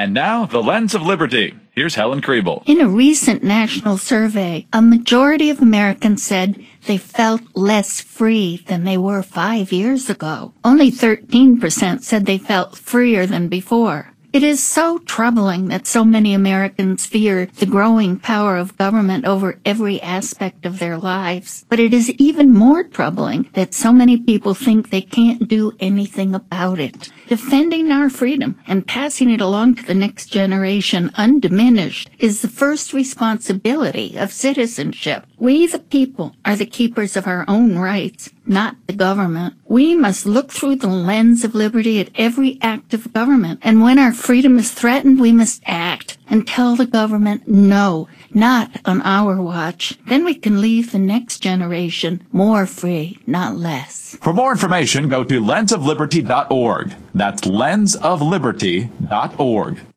And now, the Lens of Liberty. Here's Helen Kriebel. In a recent national survey, a majority of Americans said they felt less free than they were 5 years ago. Only 13% said they felt freer than before. It is so troubling that so many Americans fear the growing power of government over every aspect of their lives. But it is even more troubling that so many people think they can't do anything about it. Defending our freedom and passing it along to the next generation undiminished is the first responsibility of citizenship. We, the people, are the keepers of our own rights, not the government. We must look through the lens of liberty at every act of government. And when our freedom is threatened, we must act and tell the government no, not on our watch. Then we can leave the next generation more free, not less. For more information, go to lensofliberty.org. That's lensofliberty.org.